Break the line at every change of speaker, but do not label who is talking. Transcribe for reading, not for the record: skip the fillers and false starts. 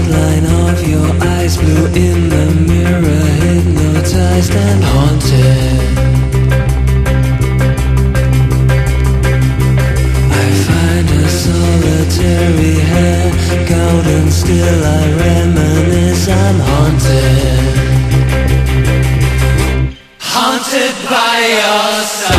outline of your eyes, blue in the mirror, hypnotized and haunted. I find a solitary hair, cold and still I reminisce. I'm haunted, haunted by your side.